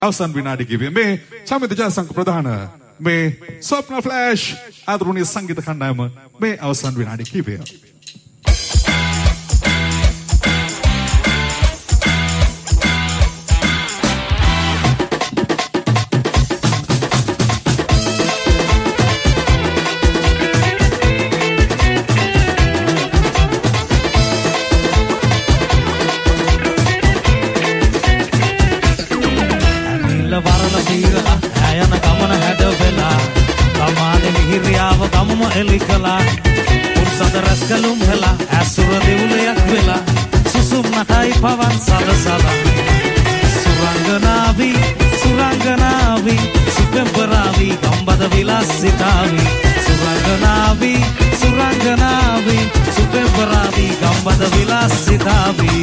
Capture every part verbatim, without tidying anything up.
අවසන් විනාඩි කිව්වේ මේ චමිත ජයසංක ප්‍රධාන මේ ස්වප්න ෆ්ලෑෂ් ආදරණීය සංගීත කණ්ඩායම මේ අවසන් විනාඩි කිව්වේ. එලිකලා උර්සද රස්කලුම් වෙලා ඇසුර දෙවුලයක් වෙලා සුසුම් නටයි පවන් සලසලා සුරංගනාවි සුරංගනාවි සුපෙම්පරාවි ගම්බද විලාසිතාවි සුරංගනාවි සුරංගනාවි සුපෙම්පරාවි ගම්බද විලාසිතාවි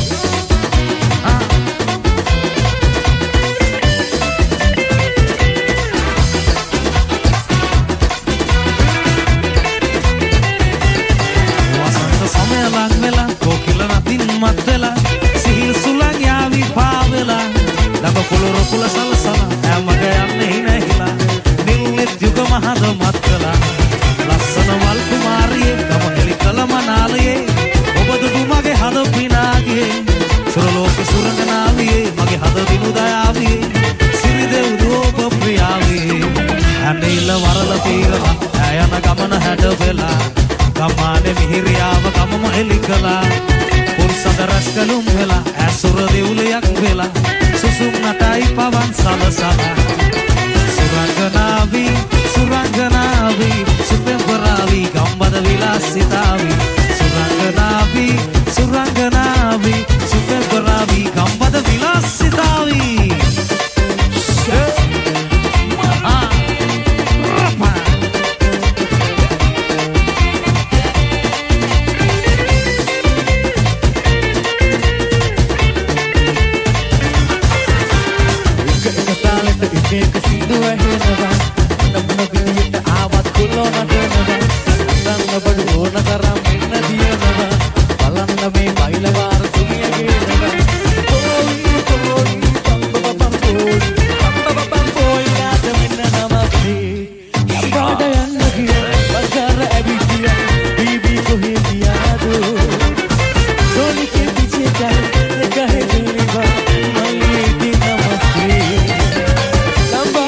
මත්තලා සිහිල් සුලං යාවි පාවෙලා ළඟ පොළොර කුල සලසලා හැමග යන්නේ නැහිලා නිල්නෙත් යුග මහද මත්තලා ලස්සන වල් කුමාරියේ ගම හෙලි කල මනාලයේ ඔබ දුටු මගේ හද පිනාගේ සුරලෝක සුරංගනාවියේ මගේ හද විනුදයාවියේ සිරි දෙව් ඔබ ප්‍රියාවේ ඇනේල වරල තීරලා ඇයන ගමන හැඩ වෙලා ගම්මානේ මිහිරියාව ගමම හෙලි කළා පුරුසද රස්කලුම් වෙලා ඇසුර දෙවුලයක් වෙලා සුසුම් නටයි පවන් සලසලා සුරංගනාවි සුරංගනාවි සුපෙම්පරාවි ගම්බද විලාසිතාවි සුරංගනාවි සුරංගනාවි සුපෙම්පරාවි ගම්බද විලාසිතාවි Number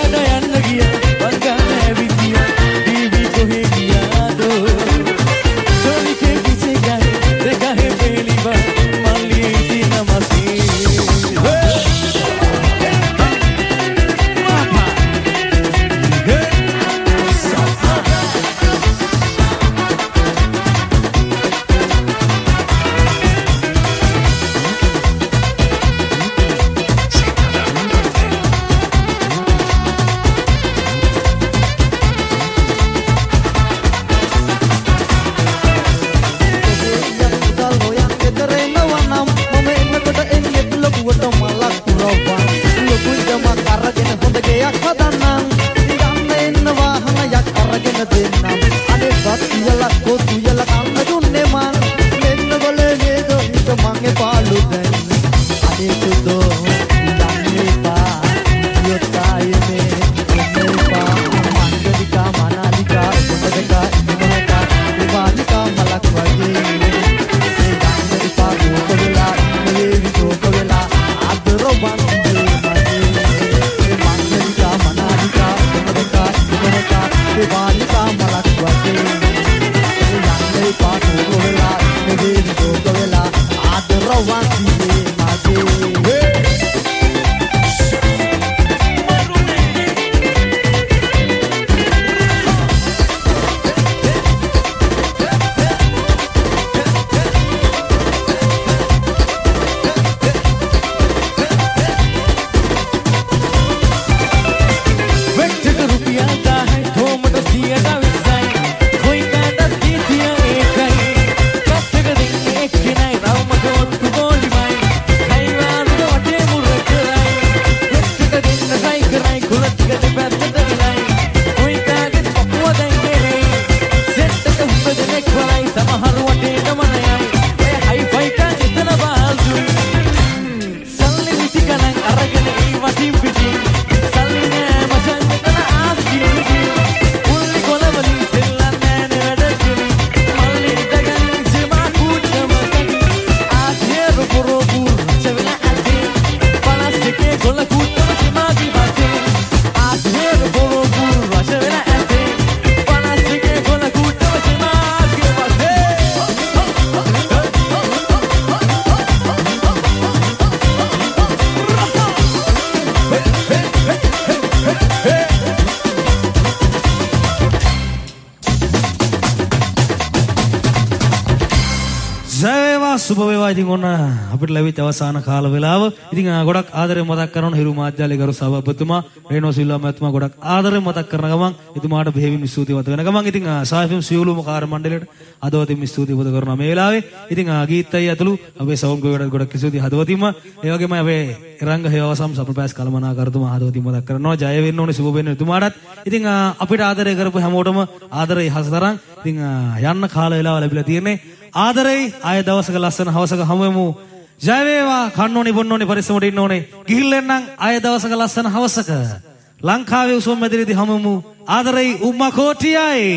සුබ වේවා. ඉතින් ඔන්න අපිට ලැබිච්ච අවසාන කාල වේලාව. ඉතින් ගොඩක් ආදරෙන් මතක් කරනවා හිරු මාධ්‍යාලයේ ගරු සභාපතිතුමා රේනෝ සිල්වා මහත්මයා ගොඩක් ආදරෙන් මතක් කරන ගමන් එතුමාට බෙහෙවින් ස්තුතිවන්ත වෙන ගමන් ඉතින් සායෆම් සියලුම කාර්ය මණ්ඩලයට හදවතින් ස්තුතිවන්ත කරනවා මේ වෙලාවේ. ඉතින් ගීතයි ඇතුළු අපේ සවුන්ඩ් ගොඩක් ගොඩක් ස්තුති හදවතින්ම. ඒ වගේම අපේ රංග හේවසම් සප්‍රපෑස් කලමනාකරතුමා හදවතින් මතක් කරනවා. ජය වෙන්න ඕනේ සුබ වෙන්න එතුමාටත්. ඉතින් අපිට ආදරය කරපු හැමෝටම ආදරය හසතරන්. ඉතින් යන්න කාල වේලාව ලැබිලා තියෙන්නේ. ආදරේ ආය දවසක ලස්සන හවසක හමුවෙමු. ජය වේවා. කන්න ඕනේ බොන්න ඕනේ පරිස්සමට ඉන්න ඕනේ. ගිහිල්ලෙන්නම් ආය දවසක ලස්සන හවසක ලංකාවේ උසම මැදිරියේදී හමුවෙමු. ආදරේ උම්මා කෝටියයි.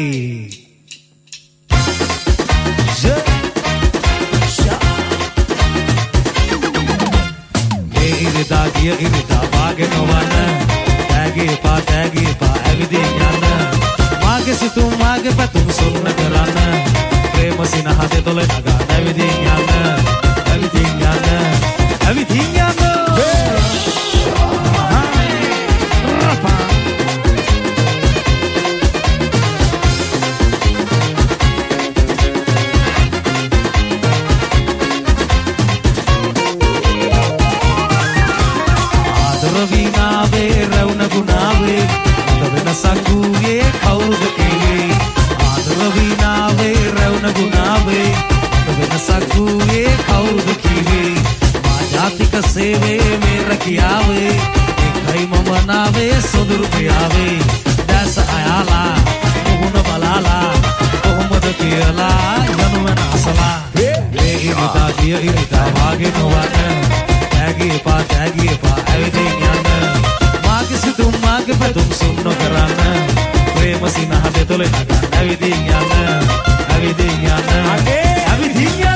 මේ ඉරිදා ගිය ඉරිදා වාගෙන වන තෑගේ පා තෑගේ පා ඇවිදින් යන මාගේ සිතුම් මාගේ පැතුම් සොන්න කරන්න ප්‍රේම සිනහසේ තොල නගා ඇවිදින් යන්න ඇවිදින් යන්න ඇවිදින් යන්න ආදර විනාවේ රවුන ගුණාවේ වෙනසකුයේ කවුරුද කියේ ආදර විනාවේ රවුන ගුණාවේ වෙනසකුයේ කවුරුද කියේ මා ජාතික සේවයේ මේ රැකියාවේ එකයි මම නාවේ සොදුරු ප්‍රියාවේ දැස අයාලා මොහුන බලාලා කොහොමද කියලා යනු වෙන අසලා මේ ඉරිදා ගිය ඉරිදා වාගේ නොවන තෑගේ පා තෑගේ පා ඇවිදින් යන්න මාගේ සිතුම් මාගේ පැතුම් සුන්නු කරන්න ප්‍රේම සිනහසේ තොල නගා ඇවිදින් යන්න ඇවිදින් යන්න ඇවිදින් යන්න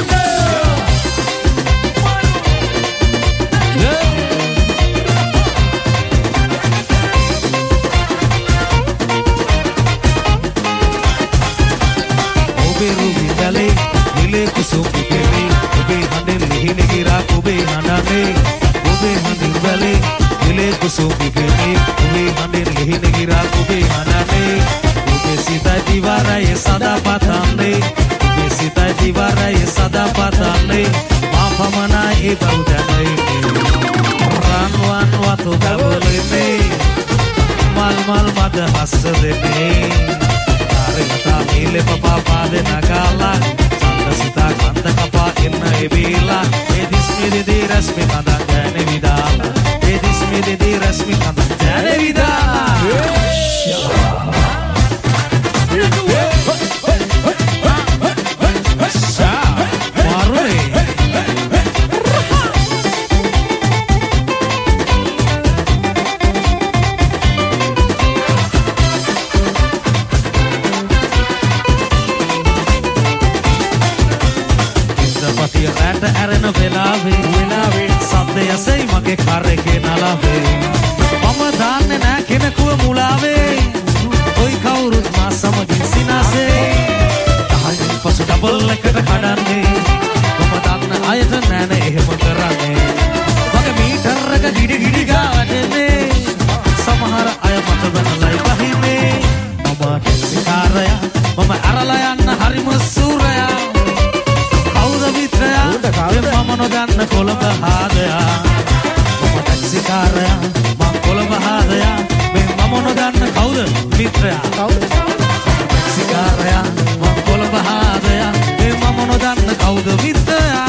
ඔබේ රුවි ගලේ නිලේ කුසුම් පිපෙමි ඔබේ හඬෙන් ලිහිණ ගිරා ඔබේ හඬනේ ඔබේ හඬින් ගලේ නිලේ කුසුම් පිපෙමි ඔබේ හඬෙන් ලිහිණ ගිරා ඔබේ හඬනේ ඔබේ සිතයි දිවාරයේ සදා පතන්නේ ඔබේ සිතයි දිවාරයේ සදා පතන්නේ මා පමණයි ඒ බව දැනන්නේ රන්වන් වතු ගවලනේ මල් මල් මද හස්ස දෙන්නේ ආරෙතා මීලේ පපා පාදේ නගාලා සිතා කන්ද කපා එන්න එබීලා ඒ දිස්මිදී රස්මි කඳන් දැනෙ විදාලා ඒ දිස්මිදී රස්මි කඳන් දැනෙ විදාලා ඇරෙන වෙලාවේ වෙලාවේ සද්දය සෙයි මගේ කරේ නලාවේ මම දාන්නේ නෑ කෙනෙකුව මුලාවේ ඔයි කවුරුත් මා සමගින් සිනාසේ තහයින් පසු ඩබල් එකට කඩන්නේ මම දන්න අයට නෑනේ එහෙම කරන්නේ මගේ මීටර් එක ගිඩි ගිඩි ගාවටනේ සමහර අය මට වෙනලයි බහින්නේ මම ටැක්සි කාරයා මම අරලා යන්න හරිම සූරයා මම නොදන්න කොළඹ හාදයා මම ටැක්සිකාරයා මං කොළඹ හාදයා මේ මම නොදන්න කවුද මිත්‍රයා කවුද ටැක්සිකාරයා මං කොළඹ හාදයා මේ මම නොදන්න කවුද මිත්‍රයා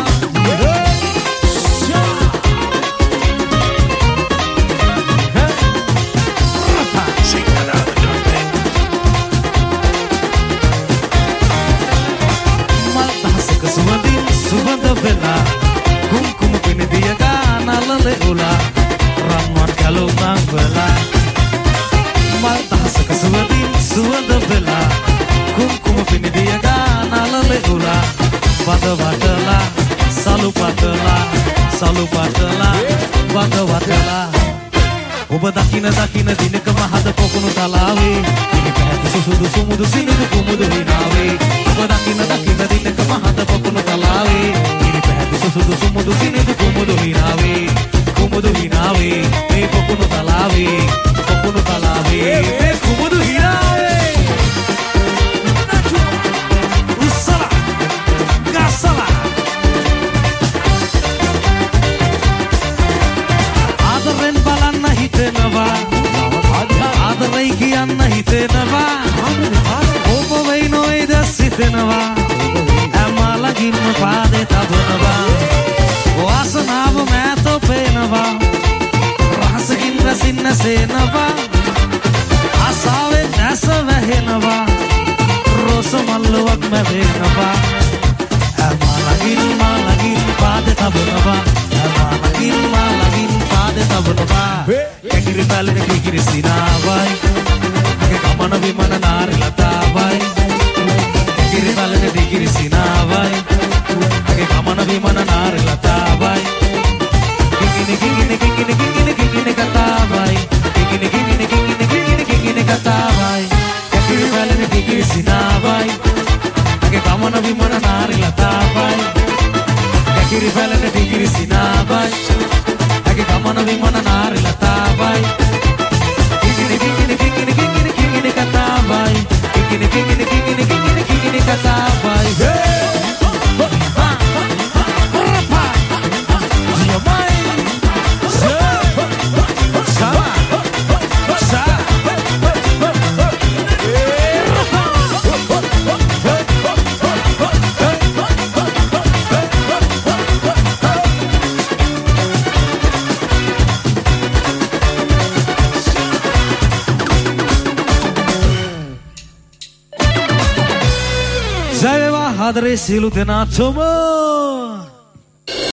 සුබඳ වෙලා කුම්කුම පිනිදිය ගානලල උලා රන්වන් කලුමන් වෙලා මල් දහසක සුවඳින් සුවඳ වෙලා කුම්කුම පිනිදිය ගානලල උලා වද වටලා සලු පතලා සලු පතලා වද වටලා ඔබ දකින දකින දිනක මහද පොකුණු තලාවේ ඉනි පැහැති සුසුදු සුමුදු සිනිදු කුමුදු හිනාවේ ඔබ දකින දකින දිනක මහද පොකුණු තලාවේ ඉනි පැහැති සුසුදු සුමුදු සිනිදු කුමුදු හිනාවේ කුමුදු හිනාවේ මේ පොකුණු තලාවේ පොකුණු තලාවේ මේ කුමුදු හිනාවේ උස්සලා ගස්සලා හිතෙනවා ආදරයි කියන්න හිතෙනවා ඔබ වෙයි නොවේද සිතෙනවා හැමලගින්ම පාදේ තබනවා වාසනාව මෑත පේනවා රහසකින් රසින්න සේනවා ආසාවෙන් නැස වැහෙනවා රෝස මල්ලුවක් මැවෙනවා හැමලගින් මලගින් පාදේ තබනවා හැමලගින් මලගින් පාදේ තබනවා කැකිරි පැලෙන කිකිරි සිනාවයි මගේ ගමන විමන නාරි ලතාවයි කැකිරි පැලෙන කිකිරි සිනාවයි මගේ ගමන විමන නාරි ලතාවයි කිකිනි කිකිනි කිකිනි කිකිනි කිකිනි කතාවයි කිකිනි කිකිනි කිකිනි කිකිනි කිකිනි කතාවයි කැකිරි පැලෙන කිකිරි සිනාවයි මගේ ගමන විමන නාරි ලතාවයි කැකිරි පැලෙන කිකිරි සිනාවයි මගේ ගමන විමන නාරි ලතාවයි කිකිනි කිකිනි කිකිනි කිකිනි කිකිනි කතාවයි කිකිනි කිකිනි කිකිනි කිකිනි කිකිනි කතාවයි ආදරේ සියලු දෙනාටම